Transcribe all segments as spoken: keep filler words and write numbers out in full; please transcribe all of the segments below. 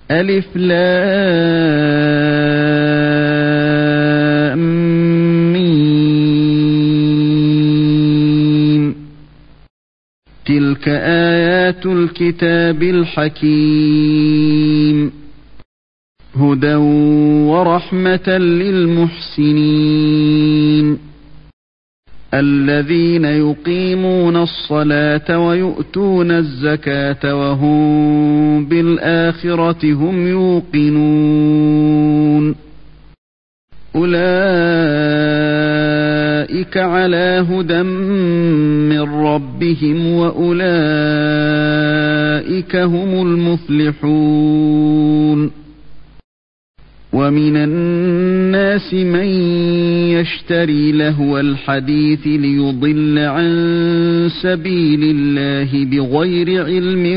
ألف لام ميم. تلك آيات الكتاب الحكيم هدى ورحمة للمحسنين الذين يقيمون الصلاة ويؤتون الزكاة وهم بالآخرة هم يوقنون أولئك على هدى من ربهم وأولئك هم المفلحون ومن الناس من يشتري لهو الحديث ليضل عن سبيل الله بغير علم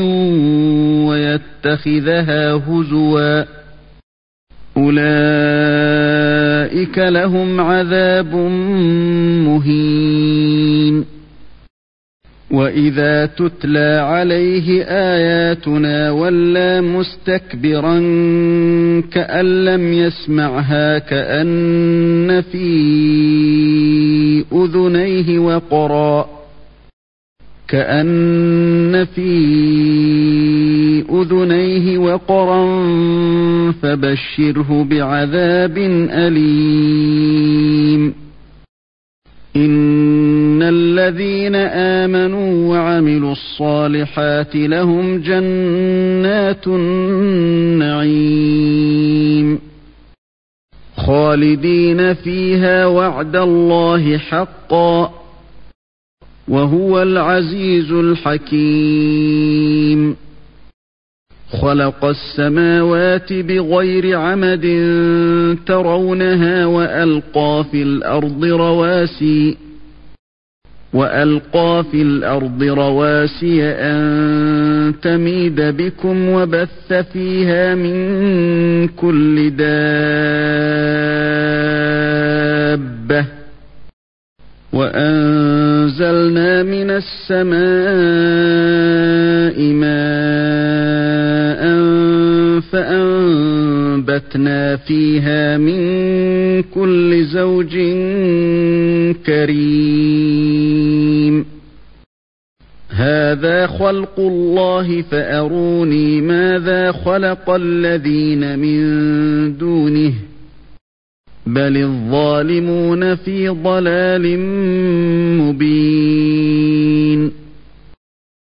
ويتخذها هزوا أولئك لهم عذاب مهين وإذا تتلى عليه آياتنا ولى مستكبرا كأن لم يسمعها كأن في أذنيه وقرا كأن في أذنيه وقرا فبشره بعذاب أليم إن الذين آمنوا وعملوا الصالحات لهم جنات النعيم خالدين فيها وعد الله حقا وهو العزيز الحكيم خلق السماوات بغير عمد ترونها وألقى في الأرض رواسي وألقى في الأرض رواسي أن تميد بكم وبث فيها من كل دابة وأنزلنا من السماء ماء فأنبتنا فيها من كل زوج كريم هذا خلق الله فأروني ماذا خلق الذين من دونه بل الظالمون في ضلال مبين